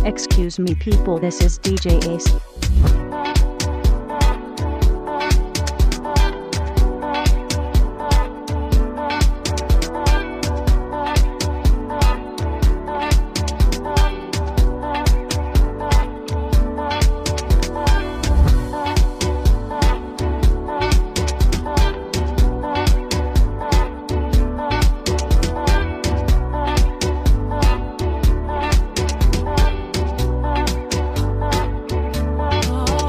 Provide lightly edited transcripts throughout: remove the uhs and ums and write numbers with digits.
Excuse me people, this is DJ Ace. Oh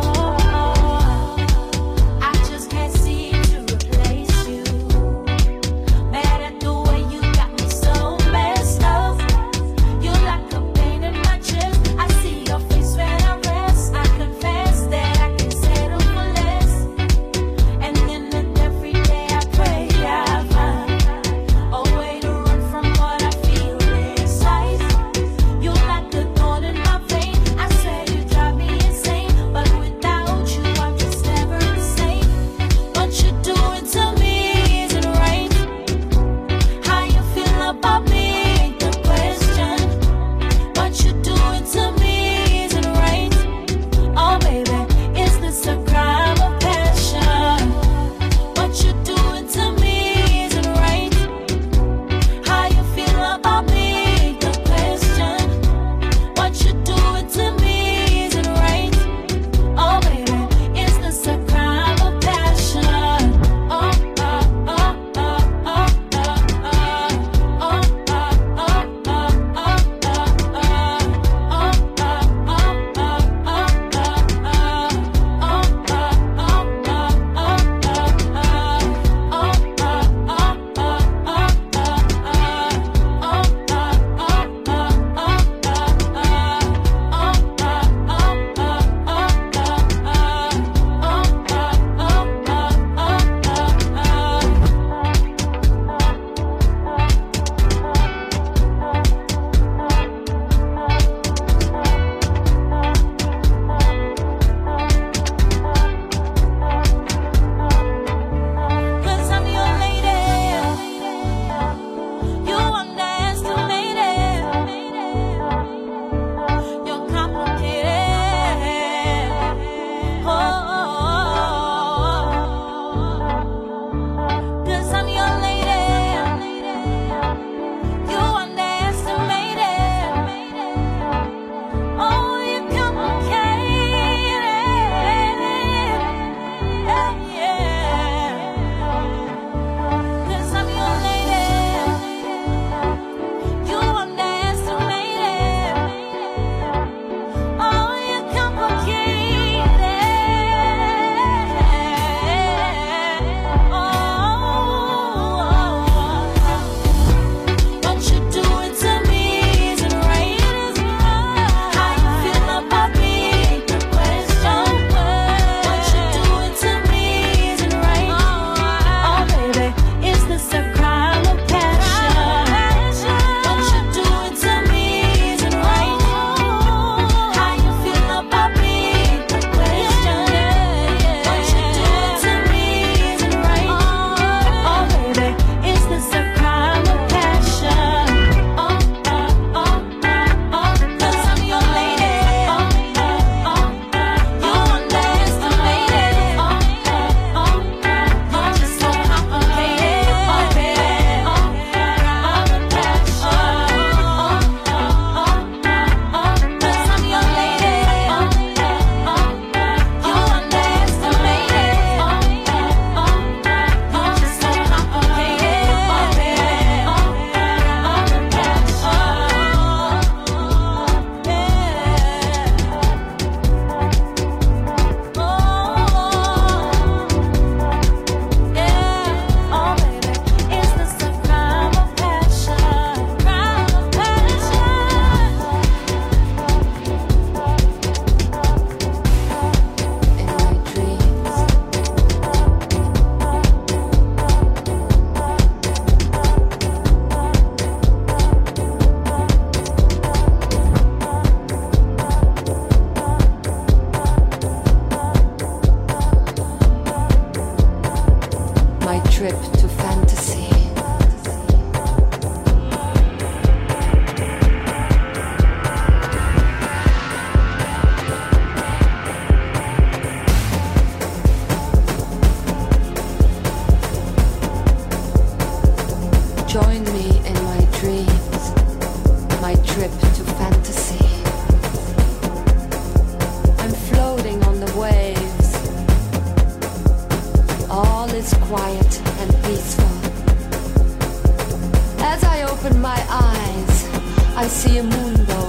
see a moonbow.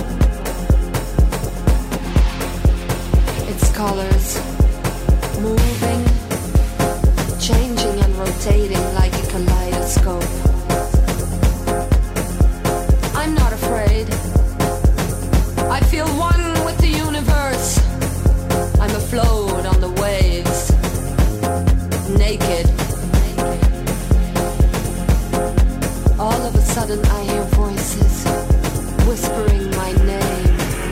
Its colors moving, changing and rotating like a kaleidoscope. I'm not afraid. I feel one with the universe. I'm afloat on the waves, naked. All of a sudden I hear voices whispering my name.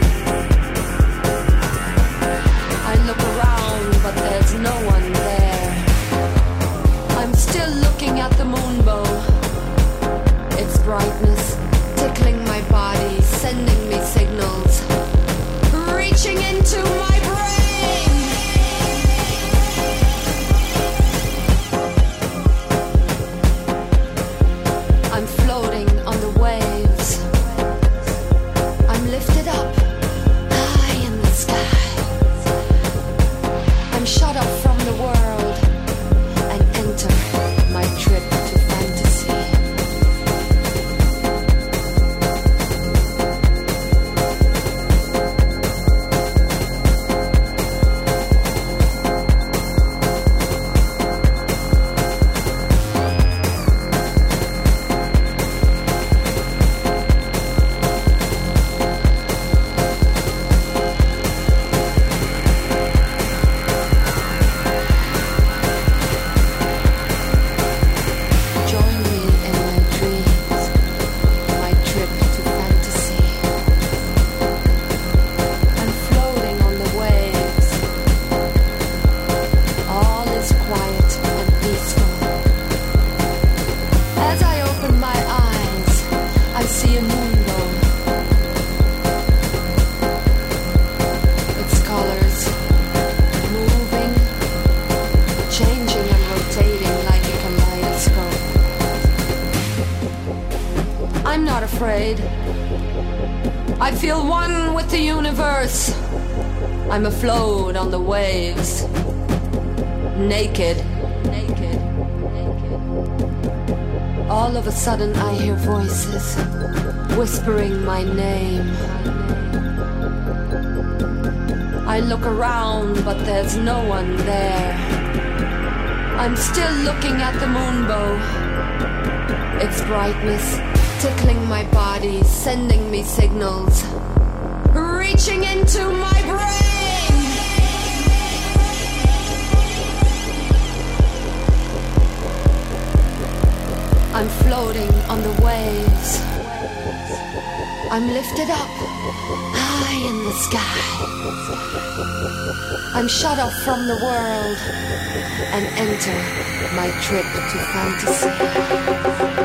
I look around, but there's no one there. I'm still looking at the moonbow. Its brightness tickling my body, sending me signals, reaching into my brain. I'm floating on the waves. I'm lifted up high in the sky. I'm shut off from the world and enter my trip to fantasy. Join me in my dreams, my trip to fantasy. I'm floating on the waves. All is quiet and peaceful. As I open my eyes, I see a moonbow. Its colors moving, changing and rotating like a kaleidoscope. I'm not afraid. I feel one with the universe. I'm afloat on the waves, naked. All of a sudden I hear voices whispering my name. I look around, but there's no one there. I'm still looking at the moonbow. Its brightness tickling my body, sending me signals, reaching into my brain. I'm floating on the waves. I'm lifted up high in the sky. I'm shut off from the world and enter my trip to fantasy.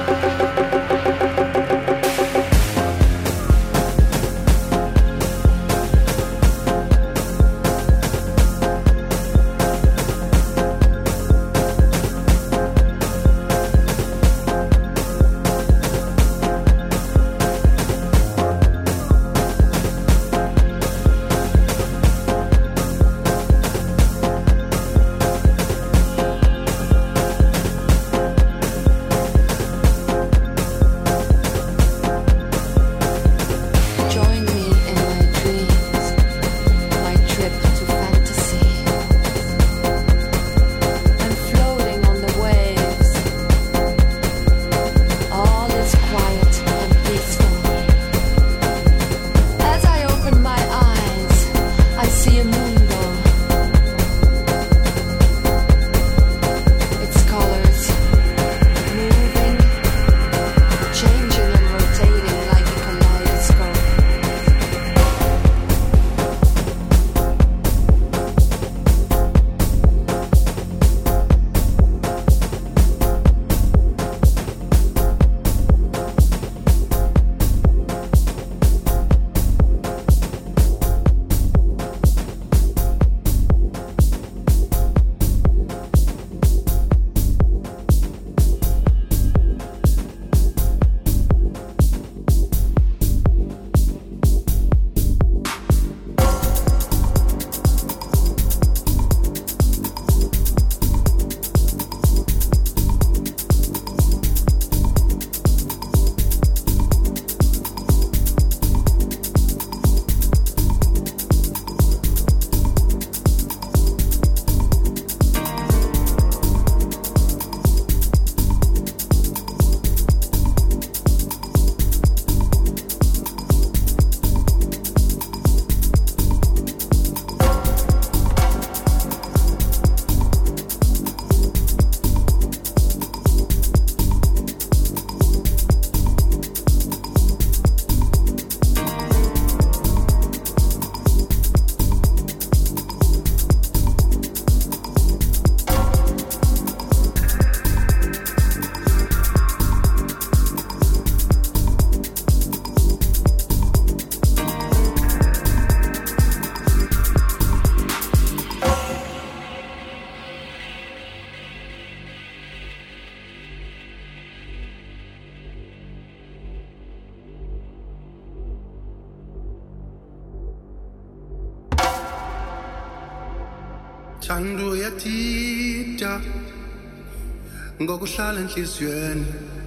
Thando yathita ngokuhlala enhliziyweni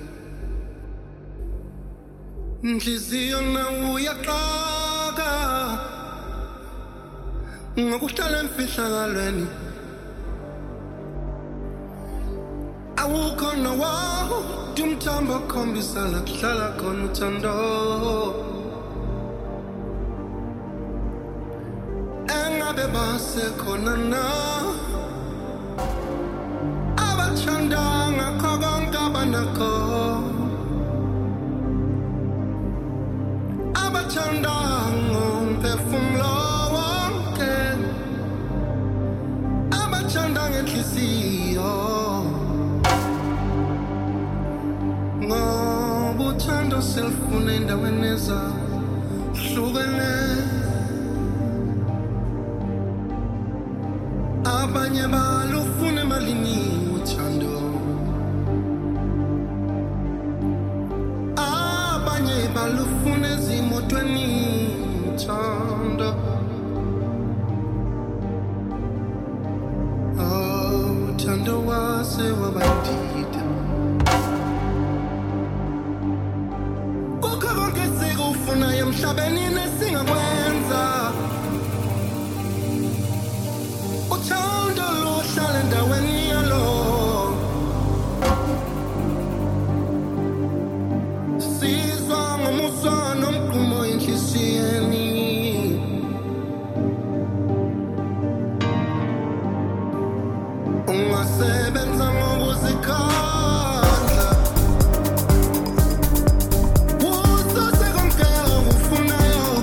inhliziyo nawe uyaxaka ngokuhlala emfihlakalweni awukho nawawo umthombo okhombisa la kuhlala khona uthando engabe basekhona na abathanda ngakho konke abanakho abathanda ngomphefumulo wonke abathanda ngenhliziyo ngoba uthando selufuna endaweni ezahlukene abanye balufuna emalini uthando abanye balufuna ezimotweni uthando uthando wase wabadida kukho konke sikufuna emhlabeni nesingakwenza uthando luhlala endaweni yalo sizwa ngomusa nomgqumo enhliziyeni ungasebenza ngokuzikhandla ususe konke akufunayo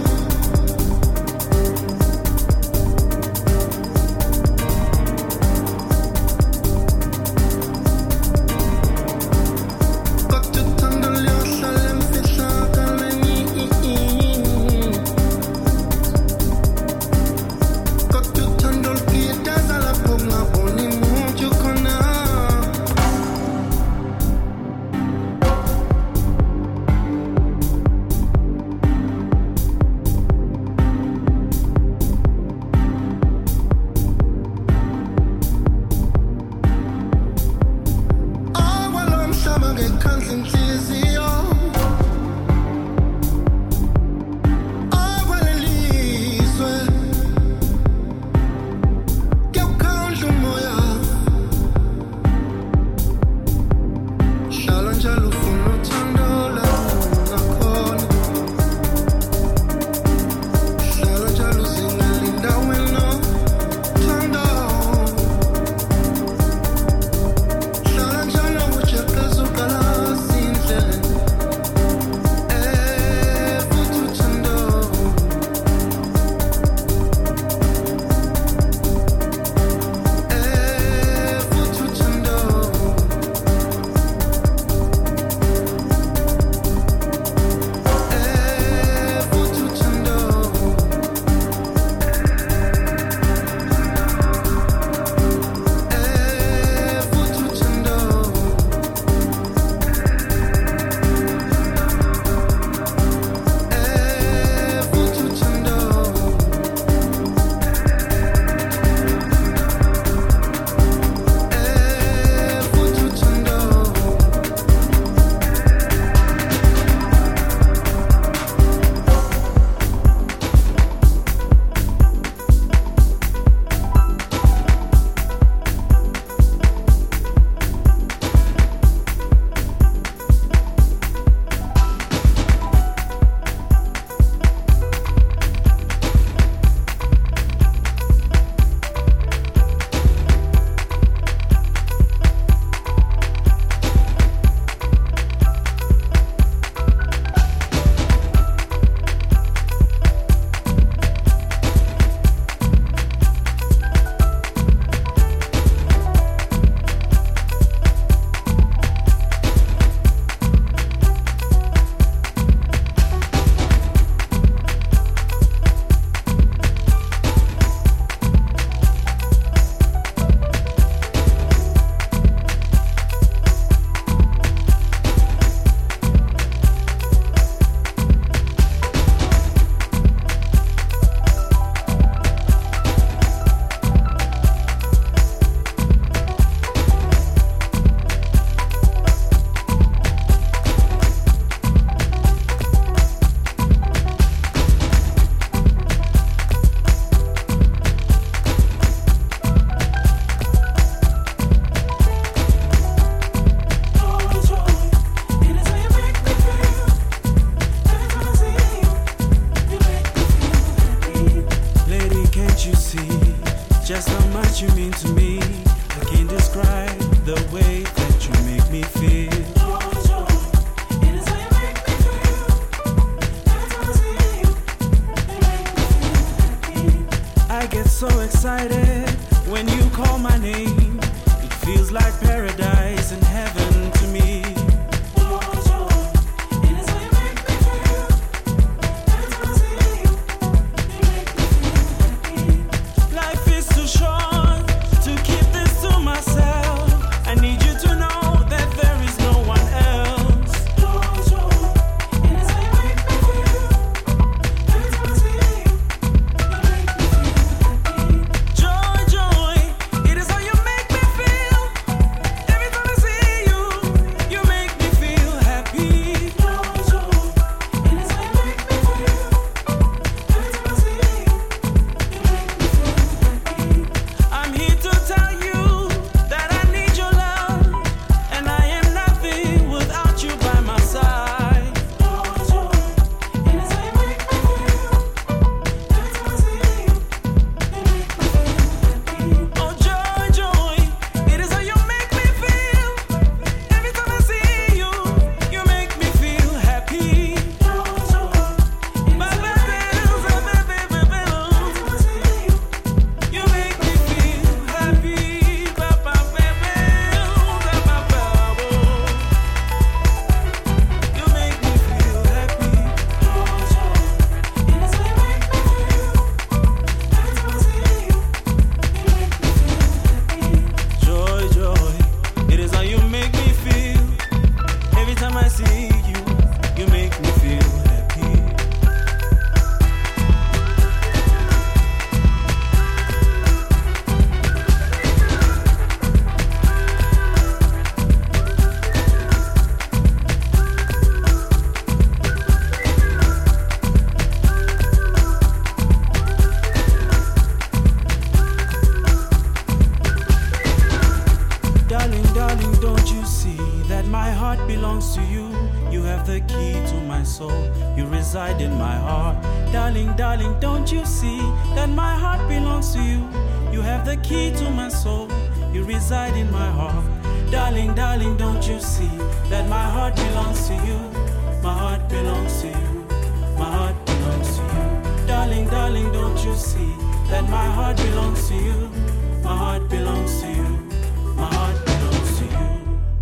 Don't you see just how much you mean to me? I can't describe the way that you make me feel. I get so excited when you call my name. It feels like paradise and heaven to me. Life is too short to keep this to myself. I need you to know that there is no one else. Joy, joy, it is how you make me feel. Every time I see you, you make me feel happy. I'm here to tell you that I need your love, and I am nothing without you by my side. Oh, joy, joy, it is how you make me feel. Every time I see you, you make me feel happy. You make me feel happy. You make me feel happy. Joy, joy, it is how you make me feel. Every time I see you, you make me feel happy. Darling, darling, don't you see that my heart belongs to you? You have the key to my soul. You reside in my heart. Darling, darling, don't you see that my heart belongs to you? You have the key to my soul. You reside in my heart. Darling, darling, don't you see that my heart belongs to you? My heart belongs to you. My heart belongs to you. Darling, darling, don't you see that my heart belongs to you? My heart belongs to you. My heart belongs to you.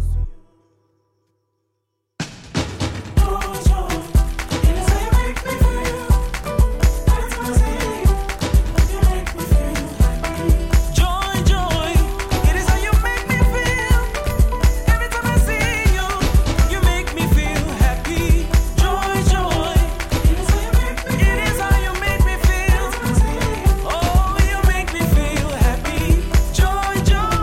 Joy, joy, it is how you make me feel. Every time I see you, you make me feel happy. Joy, joy, it is how you make me feel. Oh, you make me feel happy. Joy, joy.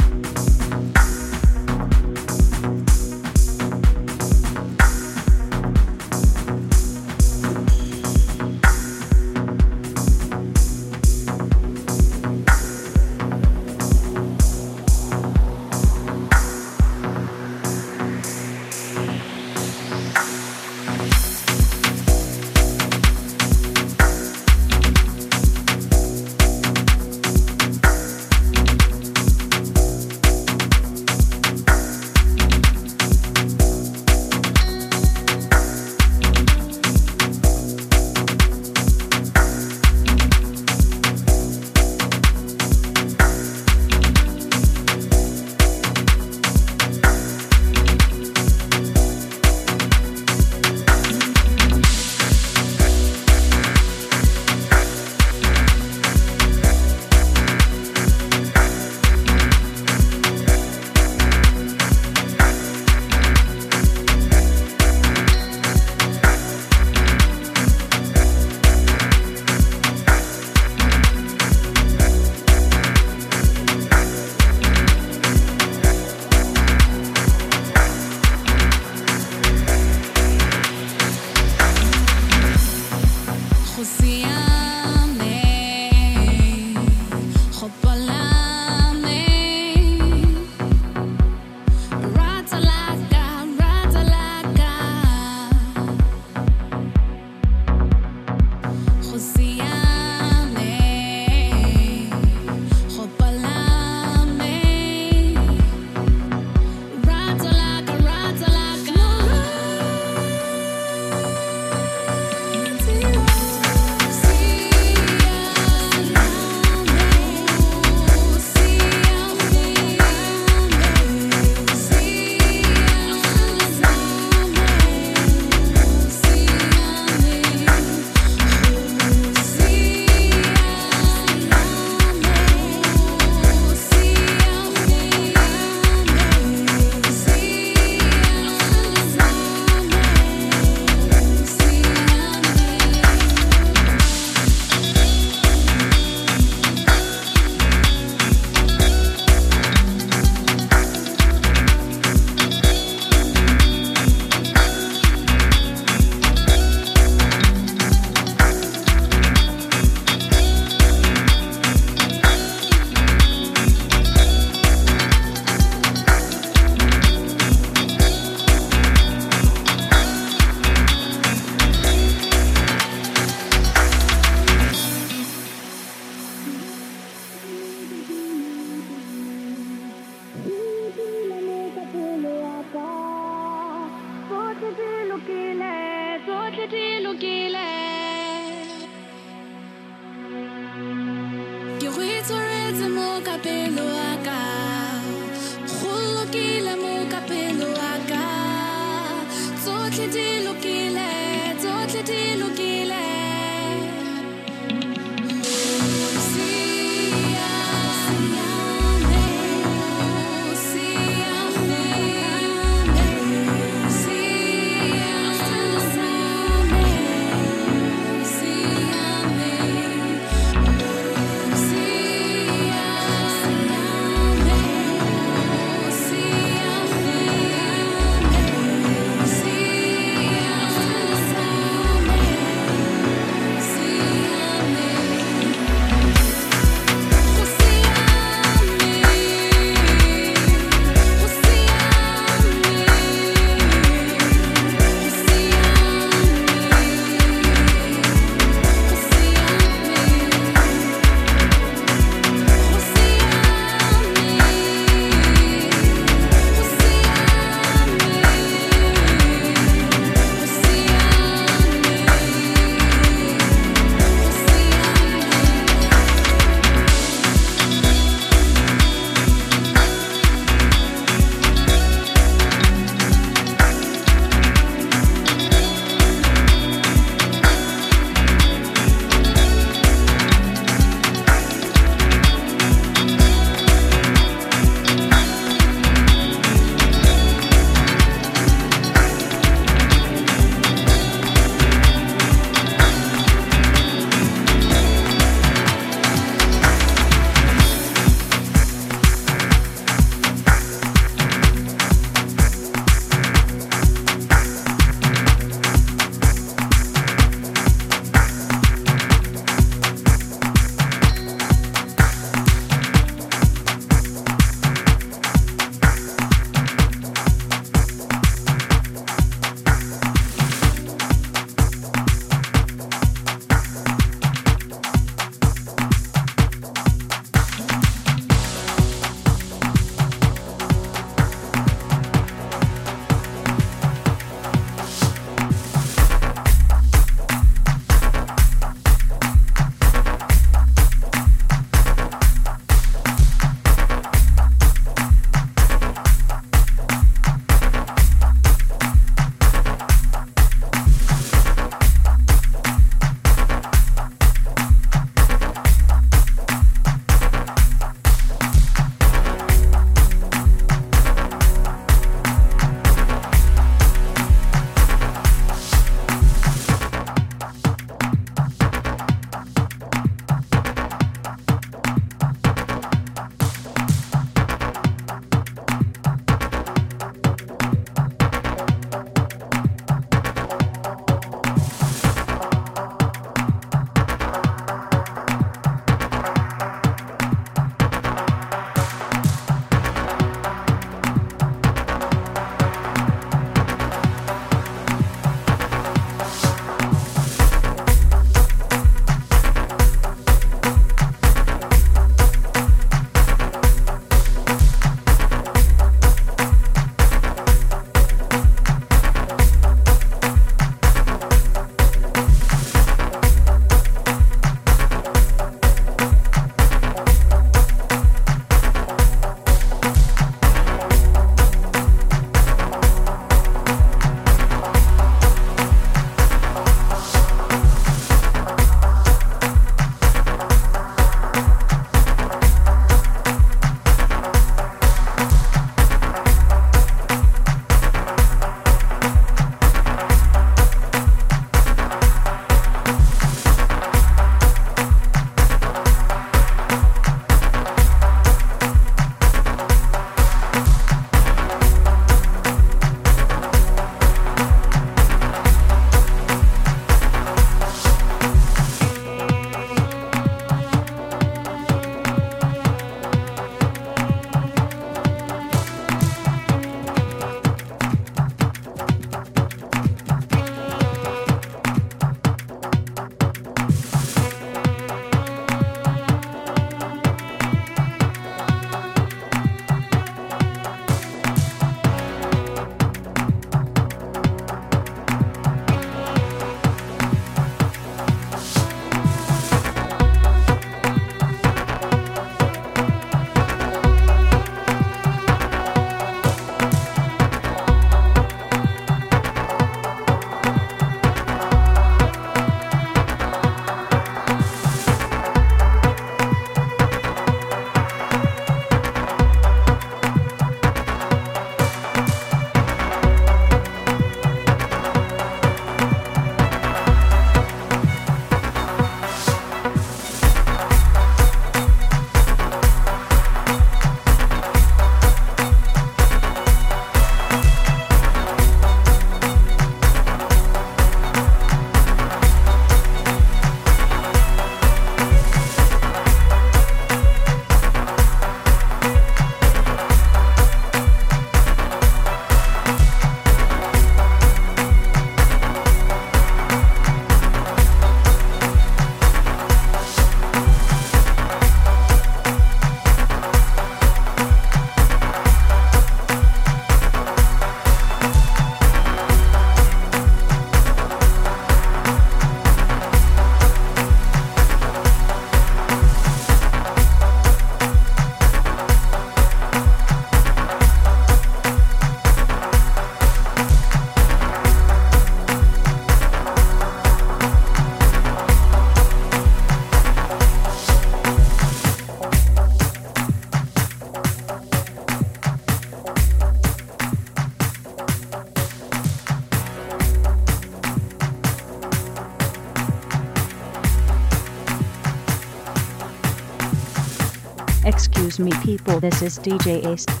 Excuse me people, this is DJ Ace.